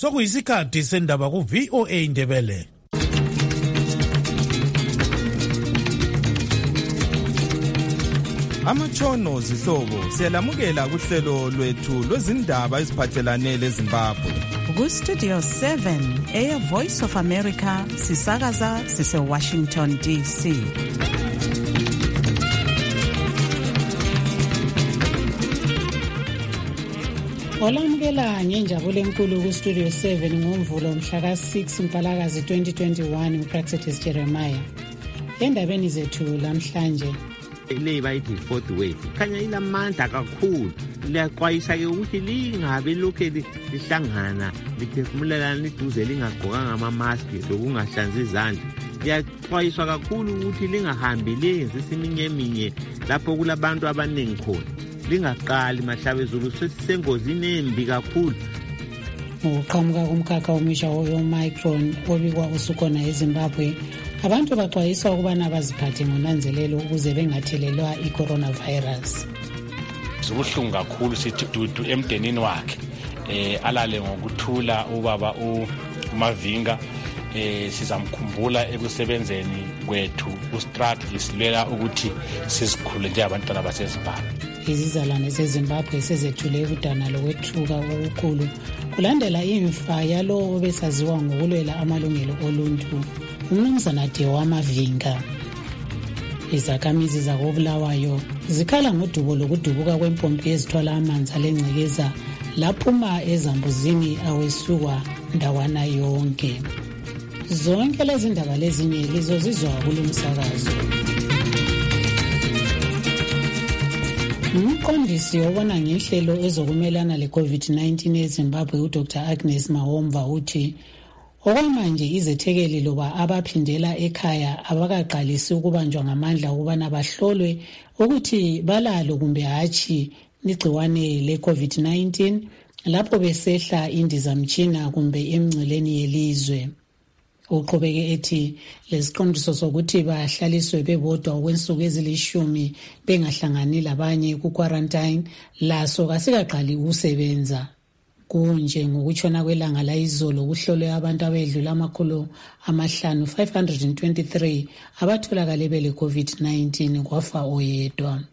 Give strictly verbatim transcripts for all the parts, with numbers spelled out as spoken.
sokuyisikhathi sendaba ku-V O A Ndebele. Amatshono zihlobo siyalamukela kuhlelo lwethu lwezindaba eziphathelane leZimbabwe. Ku-Studio seven, Air Voice of America, sisakaza sise-Washington D C. Olamukela ngenjabulo enkulu ku-Studio seven ngomvulo mhla ka six Mpalakazi twenty twenty-one uPraxetis Jeremiah. Endabeni zethu lamhlanje le bayithi fourth wave khanya ilamandla kakhulu, liyaxwayisa ke ukuthi lingabe lokhe lihlangana liphefumulelana liduze lingagqokanga ama-mask lokungahlanzi izandla. Liyaxwayiswa kakhulu ukuthi lingahambi lenze iminye lapho kulabantu abaningi khona, lingaqali mahlabezulu sesengozini embi kakhulu. Ngokuqhamuka kumkhakha omusha we-Omicron obikwa usukhona eZimbabwe, abantu baxwayiswa ukubana baziphathe ngonanzelelo ukuze bengathelelwa i-coronavirus. Sibuhlungu kakhulu sithi dudu emdenini wakhe eh alale ngokuthula ubaba uMavinga. Eh sizamkhumbula ekusebenzeni kwethu uStrat isilwela ukuthi sizikhule njengabantwana baseZimbabwe. Izizalwane zeZimbabwe sezethule udana lokwethuka okukhulu kulandela imfa yalowo obesaziwa ngokulwela amalungelo oluntu, uMnumzana Dewa Mavinga. Izakhamizi zakoBulawayo zikhala ngodubo lokudubuka kwempompi ezithwala amanzi alengcekeza laphuma ezambuzini awesukwa ndawana yonke. Zonke lezi ndaba lezinye lizozizwa kulo msakazo. Umqondisi obona ngehlelo ezokumelana le-COVID nineteen eZimbabwe uDr Agnes Mahomva uthi okwamanje izethekeli loba abaphindela ekhaya abakaqalisi ukubanjwa ngamandla ukubana bahlolwe ukuthi balalo kumbe hatshi igciwane le-COVID nineteen lapho besehla indizamtshina kumbe emngceleni yelizwe. Uqhubeke ethi lesiqondiso sokuthi bahlaliswe bebodwa okwensuku ezilishumi bengahlangani labanye ku-quarantine laso kasikaqali ukusebenza. Kunje ngokutshona kwelanga layizolo kuhlolwe abantu abedlula amakhulu amahlanu five hundred twenty-three abatholakale bele-COVID nineteen kwafa oyedwa.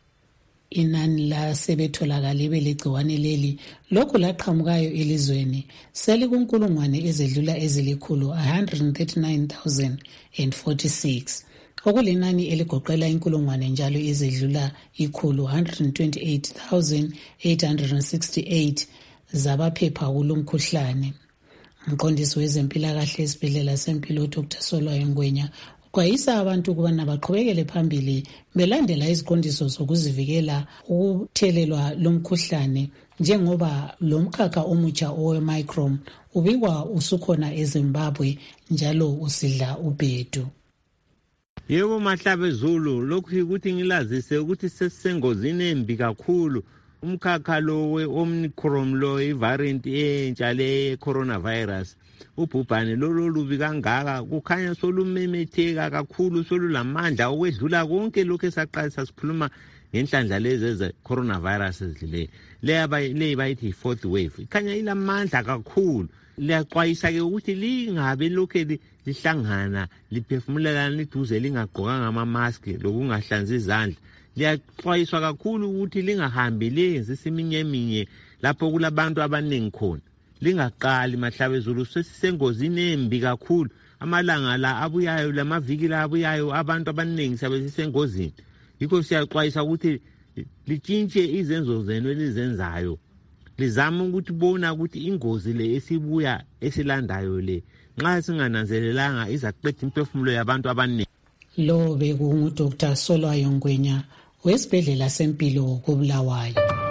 Inani lasebetholakale belegciwane leli lokhu laqhamukayo elizweni selikunkulungwane ezedlula ezilikhulu one hundred thirty-nine thousand forty-six okulinani eligoqela inkulungwane njalo ezedlula ikhulu one hundred twenty-eight thousand eight hundred sixty-eight zabaphepha kulomkhuhlane. Umqondisi wezempilakahle esibhedlela sempilo Dr Solwayo Ngwenya uxwayisa abantu ukubana baqhubekele phambili belandela iziqondiso zokuzivikela ukuthelelwa lomkhuhlane njengoba lomkhakha omutsha owe-Omicron ubikwa usukhona eZimbabwe njalo usidla ubhedu. Yebo mahlabezulu, lokhu ukuthi ngilazise ukuthi sesengozini embi kakhulu. Umkhakha lo we-Omicron lo i-variant entsha le coronavirus ubhubhane lolu lubi kangaka kukhanya solumemetheka kakhulu, solulamandla okwedlula konke lokho esaqalisa sikhuluma ngenhlanhla lezi ze coronavirus ezile le bayithi fourth wave ikhanya ilamandla kakhulu. Liyaxwayisa ke ukuthi lingabe lokho lihlangana liphefumulelana liduze lingagqokanga ama-mask lokungahlanzi izandla. Liyaxwayiswa kakhulu ukuthi lingahambi lenze iminye lapho kulabantu abaningi khona, lingaqali mahlabezulu sesengozini embi kakhulu. Amalanga la abuyayo lamaviki la abuyayo abantu abaningi sabesisengozini. Yikho siyaxwayisa ukuthi litshintshe izenzo zenu elizenzayo, lizama ukuthi bona ukuthi ingozi le esibuya esilandayo le nxa singananzelelanga izaqeda imphefumulo yabantu abaningi. Lo bekungu Dr Solwayo Ngwenya wesibhedlela sempilo koBulawayo.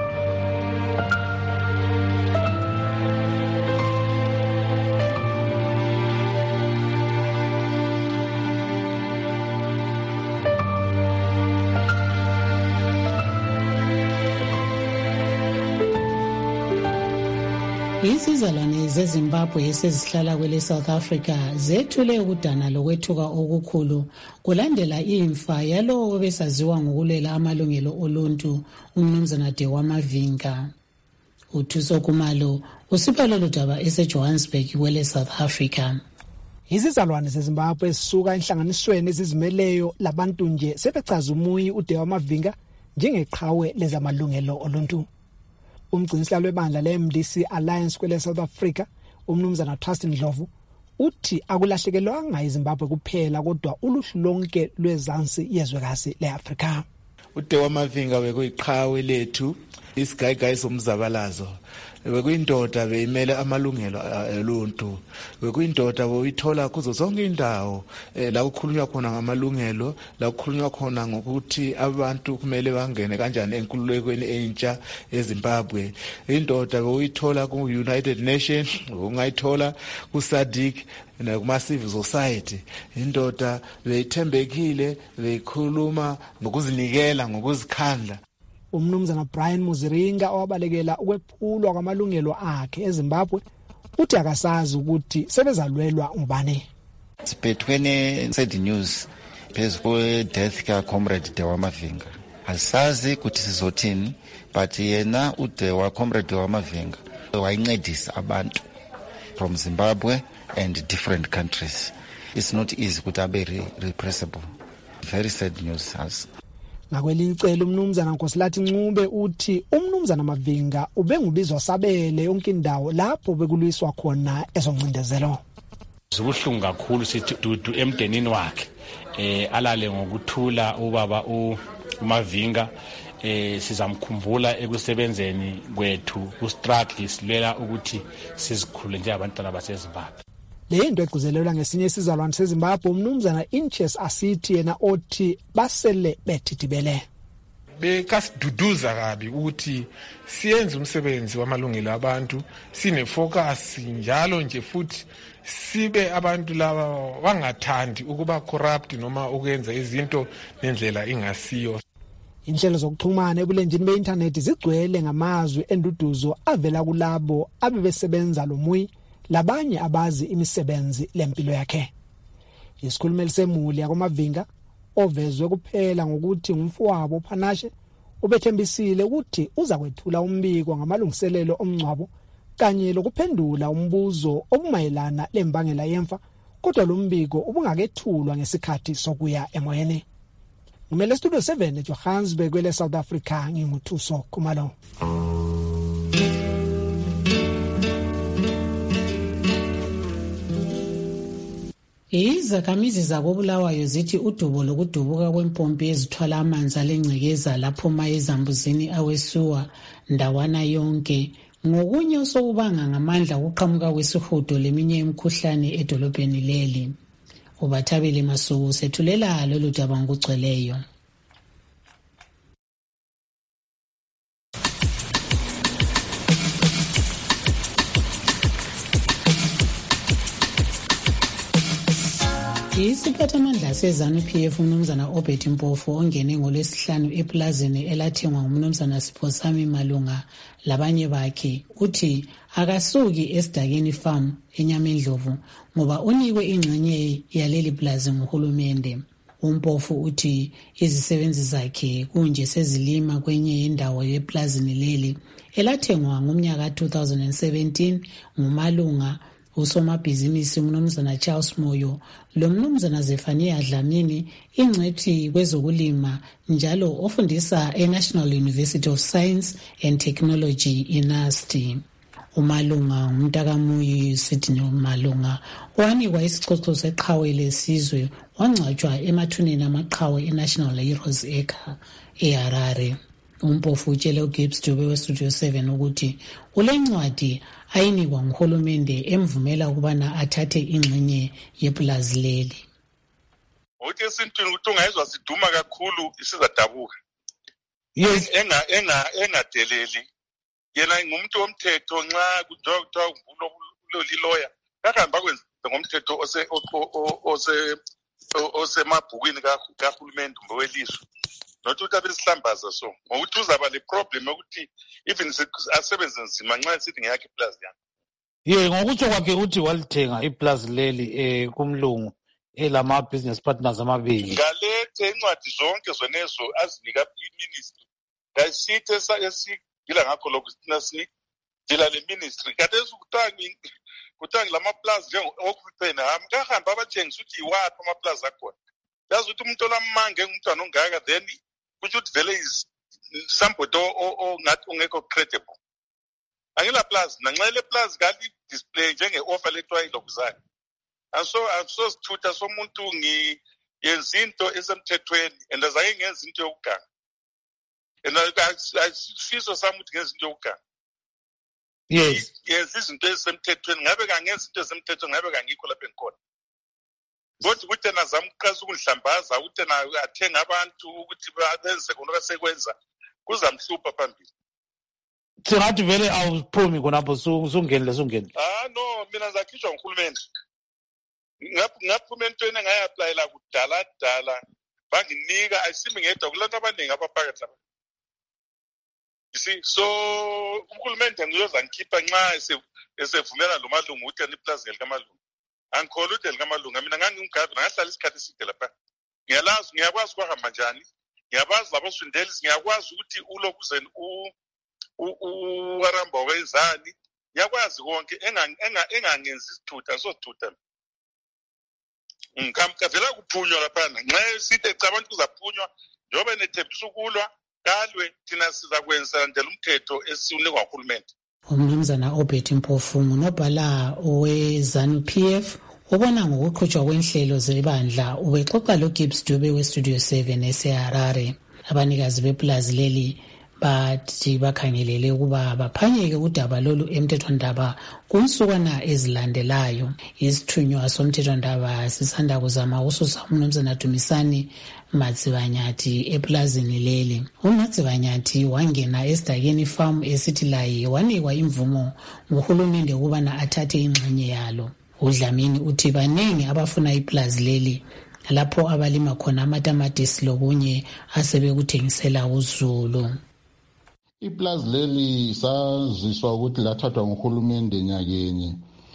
Izizalwane zeZimbabwe esezihlala kwele South Africa zethule ukudana lokwethuka okukhulu kulandela imfa yalowo obesaziwa ngokulwela amalungelo oluntu uMnumzana Dewa Mavinga. uThuso Kumalo usipha lolu daba eseJohannesburg kwele South Africa. Izizalwane zeZimbabwe esisuka enhlanganisweni ezizimeleyo labantu nje sebechaza umuyi uDewa Mavinga njengeqhawe lezamalungelo oluntu. Umgcinisihlalo webandla le-M D C Alliance kwele South Africa, umnumzana Trust Ndlovu, uthi akulahlekelwanga iZimbabwe kuphela kodwa uluhlu lonke lwezansi yezwekazi leAfrika. uDewa Mavinga bekuyiqhawe lethu, isigayigayi somzabalazo. Bekuyindoda beyimele amalungelo oluntu. Bekuyindoda boyithola kuzo zonke indawo la kukhulunywa khona ngamalungelo, la kukhulunywa khona ngokuthi abantu kumele bangene kanjani enkululekweni entsha eZimbabwe. Indoda boyithola ku United Nations, ungayithola ku S A D C na kuma civil society. Indoda beyithembekile, beyikhuluma ngokuzinikela, ngokuzikhandla. Umnumzana Brian Muziringa owabalekela ukwephulwa kwamalungelo akhe eZimbabwe uthi akasazi ukuthi sebezalwelwa ngubani. Sibethwene said news phezu death ka comrade Dewa Mavinga. Asazi ukuthi sizothini, but yena uDewa comrade Dewa Mavinga wayincedisa abantu from Zimbabwe and different countries. It's not easy ukuthi abe repressible. Very sad news has. Ngakwelinye icele umnumzana Nkosilathi Ncube uthi umnumzana Mavinga ubengubizwa sabele yonke indawo lapho bekulwiswa khona ezoncindezelo. Zibuhlungu kakhulu sithi dudu emdenini wakhe eh alale ngokuthula ubaba uMavinga eh sizamkhumbula ekusebenzeni kwethu ku struggle silela ukuthi sizikhulule nje abantwana baseZimbabwe. Le into egcizelelwa ngesinye isizalwane seZimbabwe umnumzana Inches Asithi yena othi basele bethithibele. Bekasiduduza kabi ukuthi siyenze umsebenzi wamalungelo abantu, sine focus njalo nje futhi sibe abantu laba bangathandi ukuba corrupt noma ukwenza izinto nendlela ingasiyo. Inhlelo zokuxhumana ebulenjini beinternet zigcwele ngamazwi enduduzo avela kulabo abebesebenza lomuyi labanye abazi imisebenzi lempilo yakhe. Isikhulumeli semuli yakoMavinga ovezwe kuphela ngokuthi ngumfowabo Phanashe ubethembisile ukuthi uza kwethula umbiko ngamalungiselelo omncwabo kanye lokuphendula umbuzo obumayelana lembangela yemfa, kodwa lo mbiko ubungakethulwa ngesikhathi sokuya emoyeni. Ngimele Studio seven eJohannesburg kwele South Africa, nginguthuso Kumalo. Izakhamizi zakobulawayo zithi udubo lokudubuka kwempompi ezithwala amanzi alengcekeza laphuma ezambuzini awesuwa ndawana yonke ngokunye osokubanga ngamandla ukuqhamuka kwesihudo leminye imikhuhlane edolobheni leli. Ubathabile Masuku sethulela lolu daba ngokugcweleyo. Isiphathamandla seZanu-P F umnumzana Obert Mpofu ongene ngolwesihlanu eplazini elathengwa ngumnumzana Siphosami Malunga labanye bakhe uthi akasuki esidakeni farm eNyamendlovu ngoba unikwe ingxenye yaleli plaza nguhulumende. Umpofu uthi izisebenzi zakhe kunje sezilima kwenye indawo yeplazini leli elathengwa ngomnyaka two thousand seventeen ngumalunga usomabhizinisi umnumzana Charles Moyo lo mnumzana Zefania Dlamini ingcwethi kwezokulima njalo ofundisa eNational University of Science and Technology iNUST. Umalunga umntakamuyi Sydney Malunga wanikwa isicoco seqhawe lesizwe wangcwatshwa emathuneni amaqhawe eNational Heroes Acre eHarare. Umpofu utshele uGibbs Dube weStudio seven ukuthi ulencwadi ayinikwa nguhulumende emvumela ukubana athathe ingxenye yeplazi leli. Uthi esintwini ukuthi ungayizwa siduma kakhulu isizadabuka. Yes, enga enga engadeleli. Yena ngumuntu womthetho nxa kuthiwa kulo lawyer kahamba kwenza ngomthetho ose ose osemabhukwini kahulumende welizwe. Not ukuthi abesihlambaza so ngokuthi uzaba le problem ukuthi even asebenze nzima nxa sithi ngeyakhe iplaza yakhe. Ye ngokutsho kwakhe uthi walithenga iplaza leli eh kumlungu elama business partners amabili. Ngalethe incwadi zonke zonezo azinika iministry. Ngasithi esigila ngakho lokhu sina si dila le ministry kade ukuthangi kuthangi lamaplaza njengokuphena hamkahamba abatshengisa ukuthi iwaphi amaplaza akhona yazi ukuthi umuntu olamange ngumntwana ongaka then kuthi ukuthi vele is somebody ongathi ungekho credible angela plaza nanxele plaza kali display njenge offer letwayi lokuzana aso aso sithutha somuntu ngi yenza into esemthethweni and azange ngenza into yokuganga and asifiso sami ukuthi ngenza into yokuganga yes yes izinto ezisemthethweni ngabe kangenza into ezisemthethweni ngabe kangikho lapha engikhona kodwa ukuthi nazama ukuqasa ukudlambaza ukuthi na athenga abantu ukuthi benze konke sekwenza kuzamhlupha phambili singathi vele awuphumi khonapho sungenile sungenile ah no mina zakhishwa nguhulumeni ngaphuma entweni ngayapplyela kudala dala banginika ayisimi ngedwa kulantu abaningi abaphakathi lapha you see so uhulumeni ngiyoza ngikhipha nxa esevumela lo malungu ukuthi aniplaza likamalungu angikholwa ukuthi likamalungu mina ngangingumgadi ngahlala isikhathi eside lapha ngiyalazi ngiyakwazi ukuhamba njani ngiyabazi labosundeli ngiyakwazi ukuthi ulokuzeni u uwaramba wezani ngiyakwazi konke engangenzi isithutha sosithutha ngikamkavela kuphunywa lapha nxa sithe cha abantu kuzaphunywa njobe nethembisa ukulwa kalwe thina siza kwenza ndela umthetho esiunikwa nguhulumeni. Umnumzana Obert Mpofu ngunobhala we-ZANU P F ubona ngokuqhutshwa kwenhlelo zebandla ubexoxa lo-Gibbs Dube we-Studio seven eseHarare. Abanikazi beplazi leli bathi bakhangelele ukuba baphanyeke udaba lolu emthethwandaba kunsukwana ezilandelayo. Isithunywa somthethwandaba sisanda kuzama ususa umnumzana Dumisani Matsibanyathi eplazini leli. uMatsibanyathi wangena esidakeni farm esithi laye wanikwa imvumo nguhulumende ukubana athathe ingxenye yalo. uDlamini uthi baningi abafuna iplazi leli lapho abalima khona amatamatisi lokunye asebekuthengisela uZulu. Iplazi leli saziswa ukuthi lathathwa nguhulumende nyakenye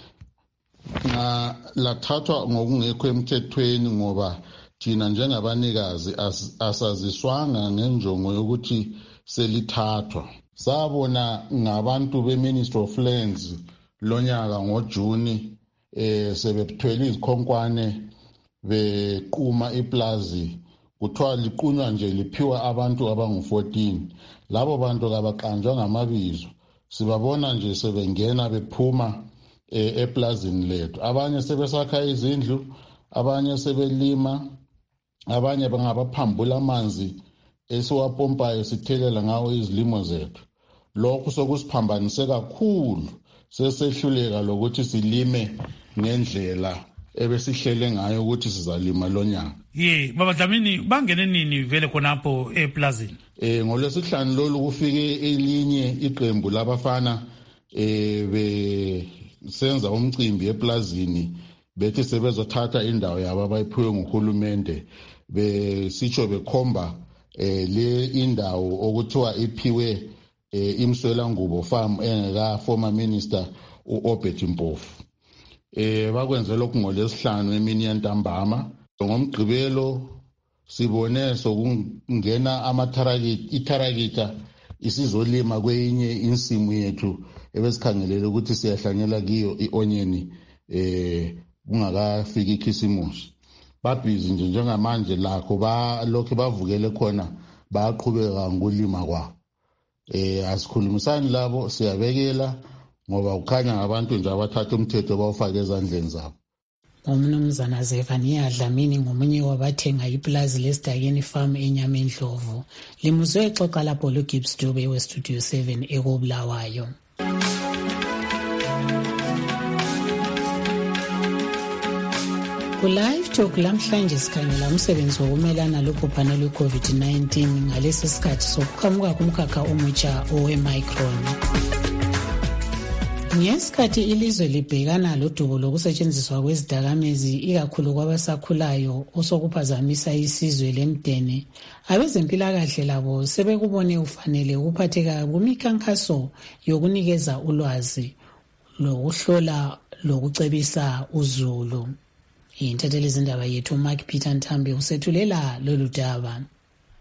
na lathathwa ngokungekho emthethweni ngoba thina njengabanikazi asaziswanga ngenjongo yokuthi selithathwa. Sabona ngabantu be-Ministry of Lands lonyaka ngoJuni eh sebethwele izikhonkwane bequma iplazi kuthiwa liqunywa nje liphiwa abantu abangu fourteen. Labo bantu kabaqanjwa ngamabizo sibabona nje sebengena bephuma eplazini lethu. Abanye sebesakha izindlu, abanye sebelima, abanye bangabaphambula amanzi esiwapompayo sithelela ngawo izilimo zethu. Lokho sokusiphambanise kakhulu sesehluleka lokuthi silime ngendlela ebesihlele ngayo ukuthi sizalima lonyaka. Ye baba Dlamini bangene nini vele khonapho eplazini? Eh ngolwesihlanu lolu kufike elinye iqembu labafana eh besenza umcimbi eplazini bethi sebezothatha indawo yabo abayiphiwe nguhulumende besitsho bekhomba eh le indawo okuthiwa iphiwe eh imswela ngubo farm engeka former minister uObert Mpofu. Eh bakwenze lokhu ngolesihlanu emini yantambama. Ngomgqibelo sibone sokungena amatharakiti itharakita isizolima kwenye insimu yethu ebesikhangelele ukuthi siyahlanyela kiyo ionyeni eh kungakafiki ikhisimusi. Babhizi nje njengamanje lakho ba lokho bavukele khona baqhubeka ngokulima kwabo. Eh asikhulumisani labo siyabekela ngoba ukhanya ngabantu nje abathatha umthetho bawufaka ezandleni zabo. Umnumzana Zefania Dlamini ngomunye wabathenga iplazi lesidakeni farm eNyamendlovu. Limuzwe exoxa lapho lo-Gibbs Dube we-Studio seven ekobulawayo. Ku-Live Talk lamhlanje sikhangela umsebenzi wokumelana lobhubhane lwe-COVID nineteen ngalesi sikhathi sokuqhamuka kumkhakha omutsha owe-Micron. Ngesikhathi ilizwe libhekana lodubo lokusetshenziswa kwezidakamizwa ikakhulu kwabasakhulayo osokuphazamisa isizwe lemdeni, abezempilakahle labo sebekubone ufanele ukuphatheka kumikhankaso yokunikeza ulwazi lokuhlola lokucebisa uZulu. Intatheli zindaba yethu Mark Peter Ntambi usethulela lolu daba.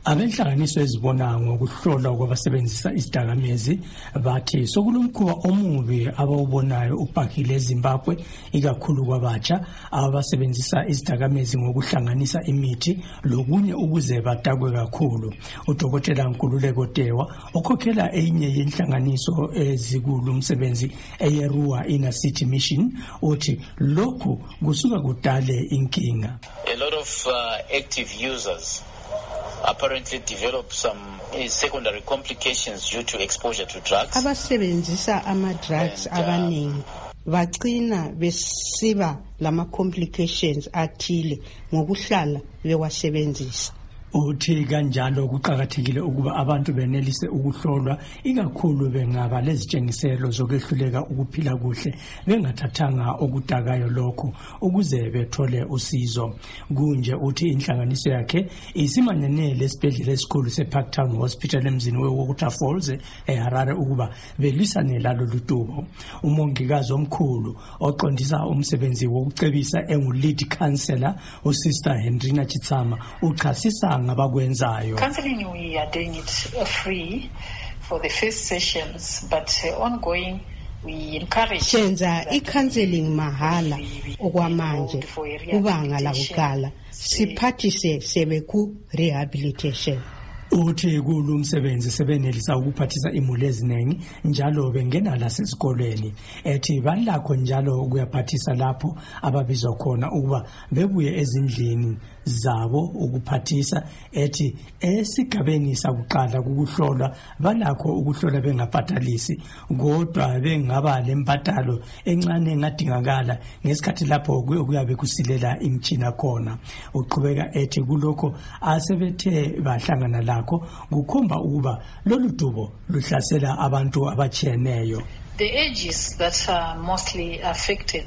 Abenhlanganiso ezibona ngokuhlola kwabasebenzisa isidakamizwa bathi sokulomkhuba omubi abawubonayo ubhahile eZimbabwe ikakhulu kwabatsha abasebenzisa isidakamizwa ngokuhlanganisa imithi lokunye ukuze badakwe kakhulu. UDokotela Nkululeko Dewa okhokhela enye yenhlanganiso ezikulu umsebenzi eyeRua Inner City Mission uthi lokhu kusuka kudale inkinga. A lot of uh, active users apparently develop some uh, secondary complications due to exposure to drugs. Abasebenzisa ama drugs abaningi bagcina besiba lama complications athile ngokuhlala bewasebenzisa. Uthi kanjalo kuqhakathekile ukuba abantu benelise ukuhlolwa ikakhulu bengaba lezitshengiselo zokwehluleka ukuphila kuhle bengathathanga okudakayo lokho ukuze bethole usizo. Kunje uthi inhlanganiso yakhe isimanyane lesibhedlela esikhulu seParktown Hospital emzini weWaterfalls eHarare ukuba belisane lalo ludubo. Umongikazi omkhulu oqondisa umsebenzi wokucebisa engu-lead counselor uSister Hendrina Chitsama uchasisa Counseling, we are doing it free for the first sessions, but uh, ongoing we encourage. Senza i-counseling mahala okwamanje kubanga la kuqala siphathise sebe ku rehabilitation. Uthi kulumsebenzi sebenelisa ukuphathisa imuli eziningi njalo bengena lasesikolweni ethi balakho njalo ukuyaphathisa lapho ababizwa khona ukuba bebuye ezindlini zabo ukuphathisa ethi esigabeni sakuqala ukuhlolwa balakho ukuhlola bengabhatalisi kodwa bengaba lempatalo encane engadingakala ngesikhathi lapho kuyabe kusilela imtshina khona. Uqhubeka ethi kuloko asebethe bahlangana la kukhomba ukuba lolu dubo luhlasela abantu abatshiyeneyo. The ages that are mostly affected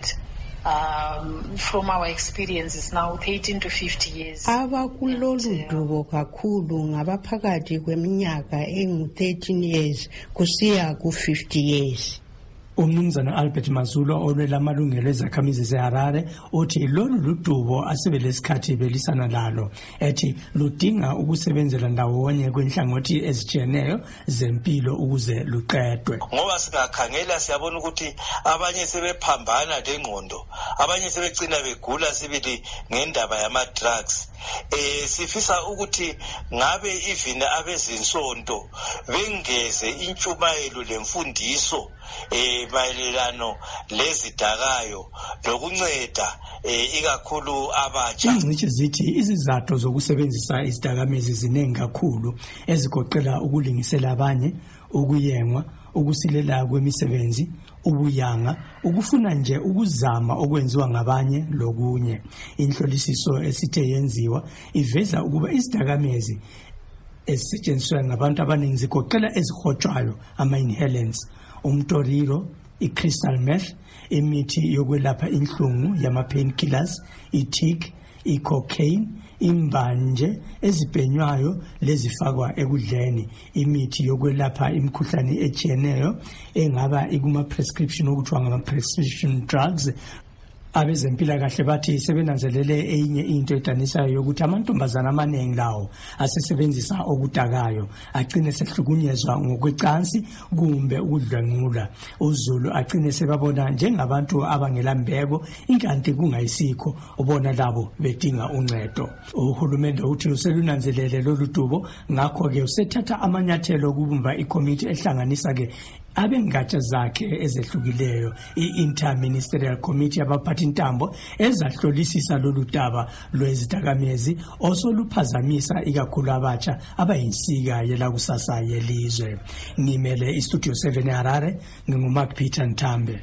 um, from our experience is now eighteen to fifty years. Abakulolu dubo kakhulu ngabaphakathi kweminyaka engu thirteen years kusiya ku fifty years. Umnumzana Albert Mazulo olwela amalungelo ezakhamizi zeHarare uthi lolu ludubo asebelesikhathi belisana lalo ethi ludinga ukusebenzela ndawonye kwenhlangothi ezitshiyeneyo zempilo ukuze luqedwe. Ngoba singakhangela siyabona ukuthi abanye sebephambana lengqondo, abanye sebegcina begula sibili ngendaba yama drugs. Eh sifisa ukuthi ngabe even abezinsonto bengeze intshumayelo lemfundiso eh mayelelano lezidakayo lokunceda ikakhulu abatsha. Ingcitshi zithi izizathu zokusebenzisa izidakamizwa ziningi kakhulu ezigoqela ukulingisela abanye, ukuyengwa, ukusilela kwemisebenzi, ubuyanga, ukufuna nje ukuzama okwenziwa ngabanye lokunye. Inhlolisiso esithe yenziwa iveza ukuba izidakamizwa ezisetshenziswa ngabantu abaningi zigoqela ezihotshwayo ama-inhalants, umtoriro, i-crystal meth, imithi yokwelapha inhlungu yama-painkillers, i-tic, i-cocaine, imbanje ezibhenywayo lezifakwa ekudleni, imithi yokwelapha imikhuhlane etshiyeneyo engaba ikuma-prescription okuthiwa ngama-prescription drugs. Abezempilakahle bathi sebenanzelele enye into edanisayo yokuthi amantombazana amaningi lawo asesebenzisa okudakayo agcine sehlukunyezwa ngokwecansi kumbe ukudlwengula. uZulu agcine sebabona njengabantu abangelambeko inkanti kungayisikho ubona labo bedinga uncedo. Uhulumende uthi uselunanzelele lolu dubo ngakho ke usethatha amanyathelo okubumba ikomiti ehlanganisa ke abengatsha zakhe ezehlukileyo i-Interministerial Committee abaphathi intambo ezahlolisisa lolu daba lwezidakamizwa osoluphazamisa ikakhulu abatsha abayinsika yelakusasa yelizwe. Ngimele iStudio seven eHarare, nginguMark Peter Ntambe.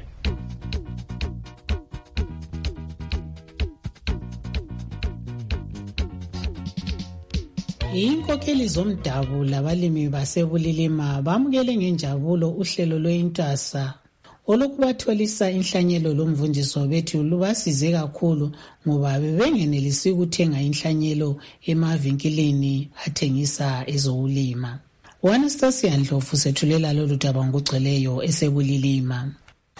Inkokheli zomdabu labalimi basebulilima bamukele ngenjabulo uhlelo lweintasa olokubatholisa inhlanyelo lomvundiso bethu lubasize kakhulu ngoba bebengenelisi ukuthenga inhlanyelo emavinkilini athengisa ezokulima. Anastasia Ndlovu sethulela lolu daba ngokugcweleyo esebulilima.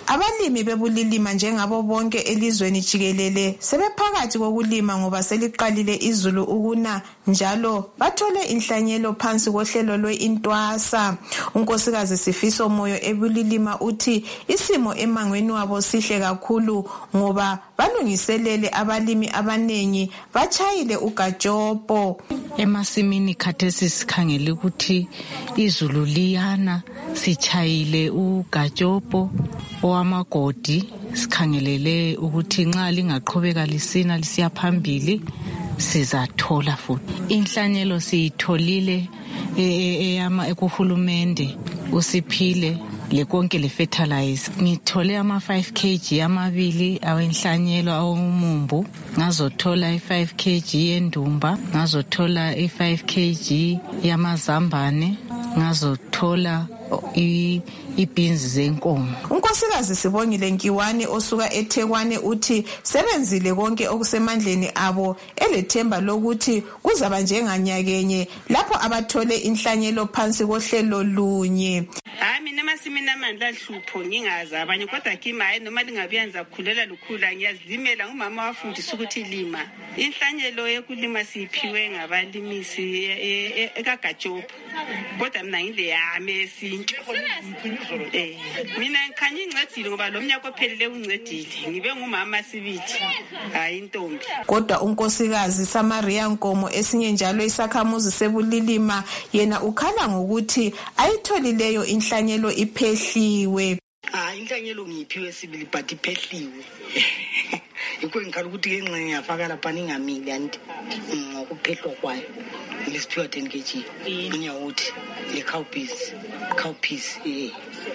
Abalimi bebulilima njengabo bonke elizweni jikelele sebephakathi kokulima ngoba seliqalile izulu ukuna njalo bathole inhlanyelo phansi kohlelo lwe-Intwasa. Unkosikazi Sifiso Moyo ebulilima uthi isimo emangweni wabo sihle kakhulu ngoba balungiselele abalimi abanengi bachayile ugajopo. Emasimini khathesi sikhangele ukuthi izulu liyana, sichayile ugajopo owamagodi, sikhangelele ukuthi nxa lingaqhubeka lisina lisiya phambili sizathola futhi. Inhlanyelo siyitholile eyama ekuhulumende usiphile lekonke le fertilizer. Ngithole ama five kilograms amabili awenhlanyelo awumumbu, ngazothola i five kilograms yendumba, ngazothola i five kilograms yamazambane, ngazothola i ibhinzi zenkomo. Unkosikazi Sibongile Nkiwane osuka eThekwani uthi sebenzile konke okusemandleni abo elethemba lokuthi kuzaba njenganyakenye lapho abathole inhlanyelo phansi kohlelo lunye. Hayi mina masimina amandla hlupho ngingazi abanye kodwa kimi hayi noma lingabiyenza kukhulela lukhula ngiyazimela ngumama wafundisa ukuthi lima. Inhlanyelo yekulima siphiwe ngabalimisi ekagajopo. Kodwa mina ngile yami esintu. Eh mina ngikhanya incedile ngoba lo mnyaka ophelele uncedile. Ngibe ngumama sibithi hayi intombi. Kodwa unkosikazi Samaria Nkomo esinye njalo isakhamuzi sebulilima yena ukhala ngokuthi ayitholileyo inhlanyelo iphehliwe. Ah inhlanyelo ngiphiwe sibili but iphehliwe. Ikho ngikhala ukuthi ke nxa ngiyafaka lapha ningamili anti ngokuphehlwa kwayo. Lesiphiwa ten kilograms. Ngiyawuthi le cowpeas, cowpeas eh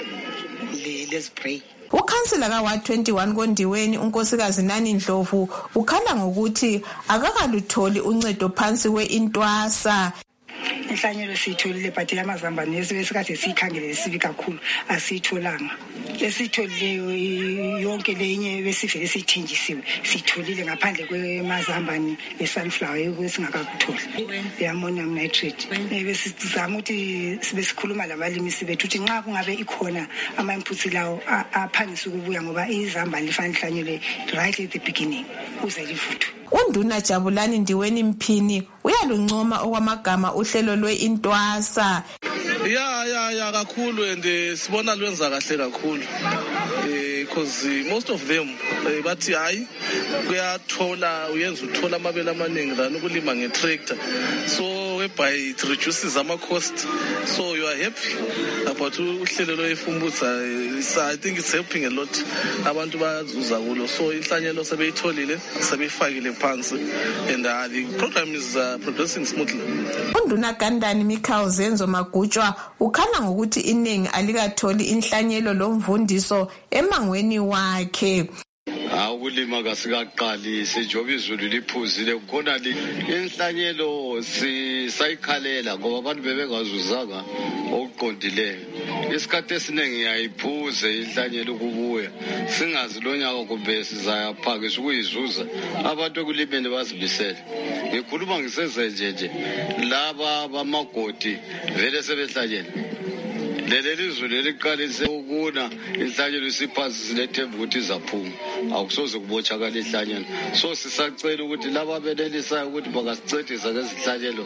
le le spray. Ukhansela ka Ward twenty-one Kondiweni unkosikazi Nani Ndlovu ukhala ngokuthi akakalutholi uncedo phansi kwe-Intwasa. Inhlanyelo siyitholile but yamazambane esikade siyikhangele sibi kakhulu asiyitholanga. Esitholileyo yonke lenye besivele sithenjisiwe sitholile ngaphandle kwemazambane le-sunflower esingakakutholi i-ammonium nitrate. Besizama ukuthi sibe sikhuluma labalimi bethu ukuthi nxa kungabe ikhona ama-inputs lawo aphangisa ukubuya ngoba izambane lifanele lihlanyelwe right at the beginning uze livuthwe. Unduna Jabulani Ndiweni Mphini uyaluncoma okwamagama uhlelo lwe-Intwasa. Ya ya ya kakhulu and sibona lwenza kahle kakhulu eh because most of them bathi hayi kuyathola uyenza uthola amabele amaningi than ukulima ngetractor, so whereby it reduces ama cost, so you are happy about uhlelo lwefumbuza. I think it's helping a lot abantu bazuza kulo, so inhlanyelo sebeyitholile sebeyifakile phansi and uh, the program is uh, progressing smoothly. Unduna Gandani Michael Zenzo Magutshwa ukhala ngokuthi iningi alikatholi inhlanyelo lomvundiso emangweni wakhe. Ukulima kasikaqali sijoba izulu liphuzile kukhona inhlanyelo sisayikhalela ngoba abantu bebengazuzanga okuqondileyo. Isikhathi esiningi yayiphuze inhlanyelo ukubuya singazi lo nyaka kumbe sizayaphakisa ukuyizuza. Abantu ekulimeni bazibisele. Ngikhuluma ngisezenje nje laba bamagodi vele sebehlanyela. Leli izulu liqalise ukuna inhlanyelo isiphansi silethemba ukuthi izaphuma akusoze kubochakala inhlanyelo, so sisacela ukuthi laba benelisayo ukuthi bangasicedisa ngezinhlanyelo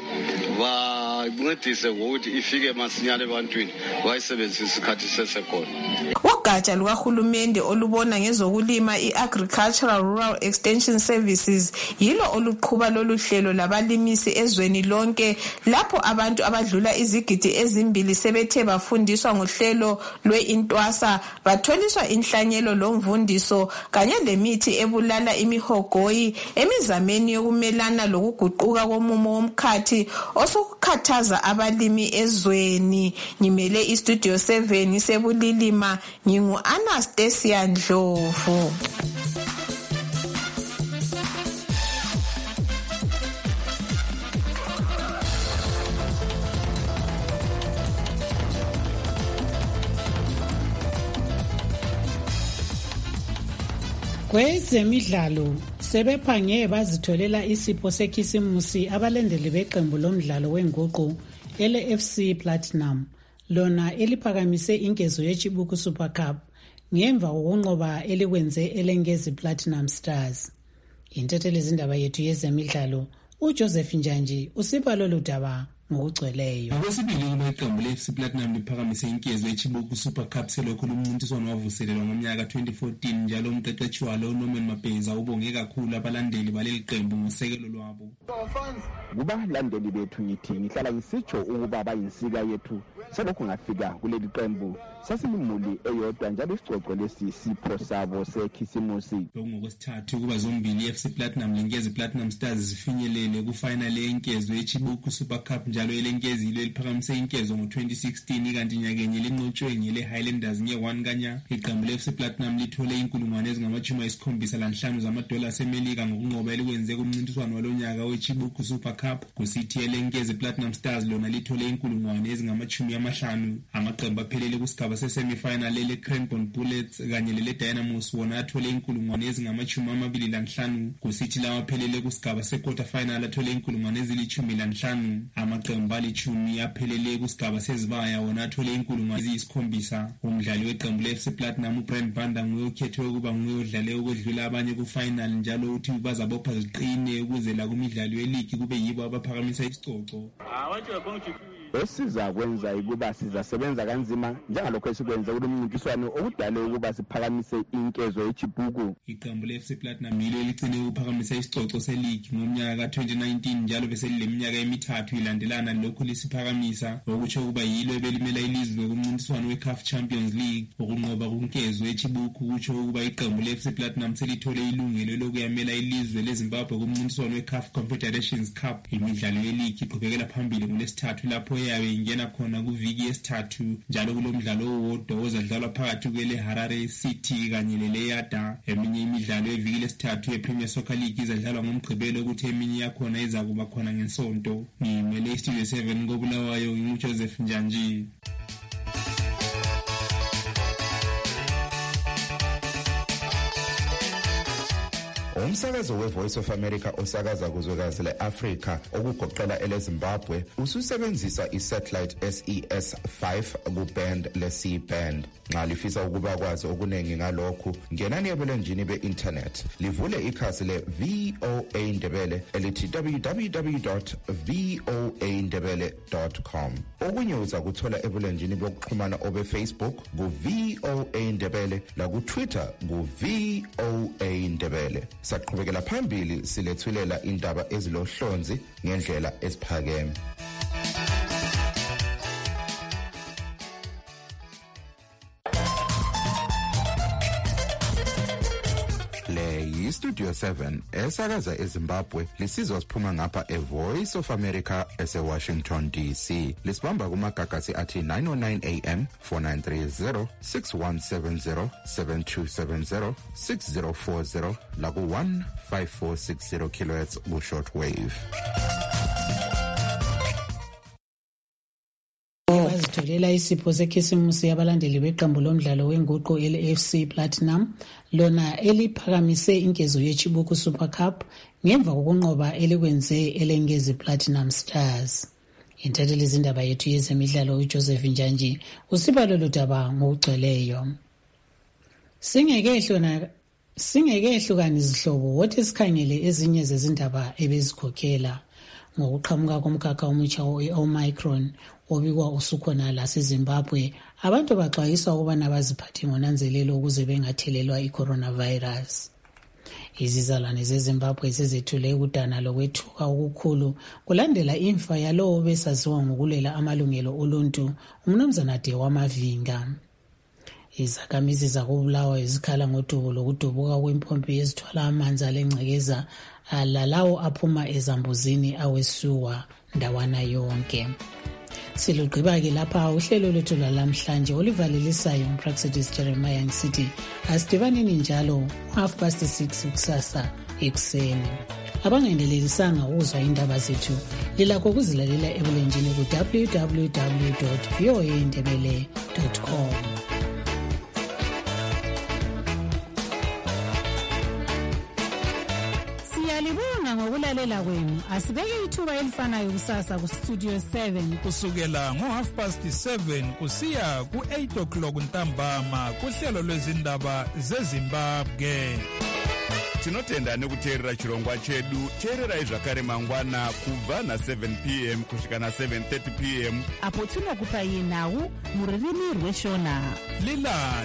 bancedise ngokuthi ifike masinyane ebantwini bayisebenzise isikhathi sesekhona. Ugatsha lukahulumende olubona ngezokulima i-Agricultural Rural Extension Services yilo oluqhuba lolu hlelo labalimisi ezweni lonke lapho abantu abadlula izigidi ezimbili sebethe bafundiswa ngohlelo lwe-Intwasa batholiswa inhlanyelo lomvundiso kanye lemithi ebulala imihogoyi emizameni yokumelana lokuguquka komumo womkhathi osukukhathaza abalimi ezweni. Ngimele istudio seven sebulilima ngingu Anastasia Ndlovu. Kwezemidlalo sebephange bazitholela isipho sekhisimusi abalendeli beqembu lomdlalo wenguqu ele-F C Platinum. lona eliphakamise inkezo yeChibuku Super Cup ngemva kokunqoba elikwenze elengezi Platinum Stars. Intatheli izindaba yethu yezemidlalo uJoseph Njanji usipa lolu daba ngokugcweleyo. Ngokwesibili kulo iqembu le-F C Platinum liphakamise inkezo yeChibuku Super Cup selokhu lumncintiswano wavuselelwa ngomnyaka twenty fourteen njalo umqeqeshi walo uNorman Mapeza ubonge kakhulu abalandeli baleli qembu ngosekelo lwabo. Kubalandeli bethu ngithi ngihlala ngisitsho ukuba bayinsika yethu selokhu ngafika kuleli qembu sasimimuli eyodwa njalo isicoco lesi sipho sabo sekhisimusi. Ngokwesithathu kuba zombili i-F C Platinum lenkezi Platinum Stars zifinyelele kufinal yenkezo yeChibuku Super Cup njalo elenkezi ilo eliphakamise inkezo ngo twenty sixteen kanti nyakenye linqotshwe ngele Highlanders nge one kanya. Iqembu le-F C Platinum lithole inkulungwane ezingamashumi ayisikhombisa lanhlanu zamadola asemelika ngokunqoba elikwenze kumncintiswano walonyaka weChibuku Super Cup. Kusithi elenkezi Platinum Stars lona lithole inkulungwane ezingamashumi amahlanu. Amaqembu aphelele kusigaba se-semifinal lele Cranbourne Bullets kanye lele Dynamos wona athole inkulungwane ezingamashumi amabili lanhlanu. Kusithi lawa aphelele kusigaba se-quarter final athole inkulungwane ezilithumi lanhlanu. Amaqembu alichumi aphelele kusigaba sezibaya wona athole inkulungwane eziyisikhombisa. Umdlali weqembu le-F C Platinum uBrent Banda nguye okhethwe ukuba nguye odlale ukwedlula abanye ku-final njalo uthi bazabopha ziqine ukuze la kumidlalo yeligi kube yibo abaphakamisa isicoco. Esiza kwenza ukuba sizasebenza kanzima njengalokho esikwenza kulomncintiswano okudale ukuba siphakamise inkezo yeChibuku. Iqembu le-F C Platinum yilo eligcine ukuphakamisa isicoco seligi ngomnyaka ka twenty nineteen njalo bese lileminyaka emithathu ilandelana lokhu lisiphakamisa okutsho ukuba yilo ebelimela ilizwe kumncintiswano we-C A F Champions League. Ukunqoba kunkezo yeChibuku kutsho ukuba iqembu le-F C Platinum selithole ilungelo lokuyamela ilizwe leZimbabwe kumncintiswano we-C A F Confederations Cup. Imidlalo yeligi iqhubekela phambili ngolesithathu lapho yabe ingena khona kuviki yesithathu njalo kulomdlalo owodwa ozadlalwa phakathi kwele Harare City kanye leleYada. Eminye imidlalo yeviki lesithathu yePremier Soccer League izadlalwa ngomgqibelo ukuthi eminye yakhona izakuba khona ngesonto. Ngimele Studio seven koBulawayo nginguJoseph Njanji. Umsakazo we-Voice of America osakaza kuzwekazi le-Afrika okugoqela ele-Zimbabwe ususebenzisa i-satellite S E S five ku-band le-C band. Nxa lifisa ukuba kwazi okuningi ngalokhu ngenani ebulenjini be-internet livule ikhasi le-V O A Ndebele elithi w w w dot v o a ndebele dot com. Okunye uzakuthola ebulenjini bokuxhumana obe-Facebook ku-V O A Ndebele laku-Twitter ku-V O A Ndebele. Saqhubekela phambili silethulela indaba ezilohlonzi ngendlela esiphakeme. Le Studio seven esakaza eZimbabwe lisizwa siphuma ngapha eVoice of America ese-Washington D C. Lisibamba kumagagasi athi nine oh nine A M, four nine three zero, six one seven zero, seven two seven zero, six zero four zero laku one five four six zero kilohertz ku shortwave. Bazitholela isipho sekhisimusi yabalandeli beqembu lomdlalo wenguqu ele-F C Platinum lona eliphakamise inkezo yeChibuku Super Cup ngemva kokunqoba elikwenze elengezi Platinum Stars. Intatheli izindaba yethu yezemidlalo uJoseph Njanji usiba lolu daba ngokugcweleyo. Singekehlona singekehlukani izihlobo wothi sikhangele ezinye zezindaba ebezikhokhela ngokuqhamuka komkhakha omutsha we-Omicron obikwa usukhona laseZimbabwe. Abantu baxwayiswa ukubana baziphathe ngonanzelelo ukuze bengathelelwa i-coronavirus. Izizalwane zeZimbabwe sezethule ukudana lokwethuka okukhulu kulandela imfa yalowo besaziwa ngokulela amalungelo oluntu uMnumzana Dewa Mavinga. Izakhamizi zakubulawa izikhala ngodubo lokudubuka kwempompi ezithwala amanzi alengcekeza lalawo aphuma ezambuzini awesuwa ndawana yonke. Silugqiba-ke lapha uhlelo lwethu lwalamhlanje olivalelisayo uMpraxedis Jeremiah ngisithi asidibaneni njalo half past six kusasa ekuseni. Abangenelelisanga ukuzwa indaba zethu lilakho ukuzilalela ebulenjini ku w w w dot v o a ndebele dot com. Siyalibonga ngokulalela kwenu. Asibeke ithuba elifanayo kusasa ku Studio seven kusukela ngo half past seven kusiya ku eight o'clock ntambama kuhlelo lwezindaba zeZimbabwe. Tinotenda nekuteerera chirongwa chedu. Teererai zvakare mangwana kubva na seven p m kusvika na seven thirty p m apo tinokupai nhau muririmi rweshona. Lila